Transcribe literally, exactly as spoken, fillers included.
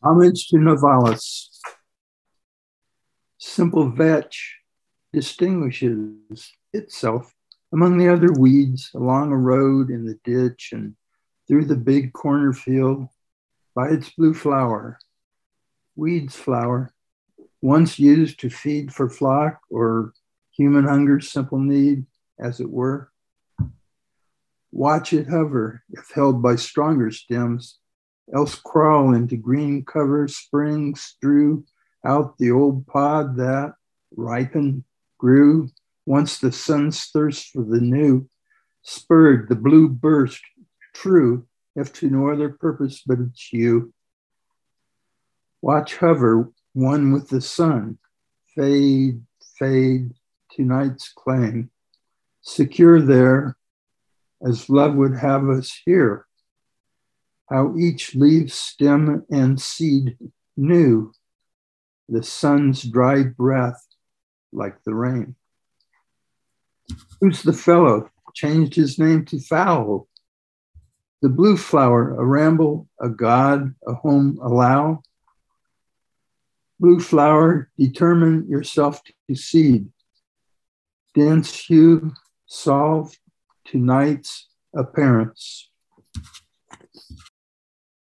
Homage to Novalis. Simple vetch distinguishes itself among the other weeds along a road in the ditch and through the big cornfield by its blue flower. Weed's flower, once used to feed for flock or human hunger's simple need, as it were. Watch it hover if held by stronger stems, else crawl into green cover, spring strew out the old pod that ripened, grew, once the sun's thirst for the new, spurred the blue burst, true, if to no other purpose but its you. Watch hover one with the sun, fade, fade to night's claim, secure there as love would have us here. How each leaf, stem, and seed knew the sun's dry breath like the rain. Who's the fellow changed his name to Fowl? The blue flower, a ramble, a god, a home allow. Blue flower, determine yourself to seed. Dense hue, solve to night's appearance.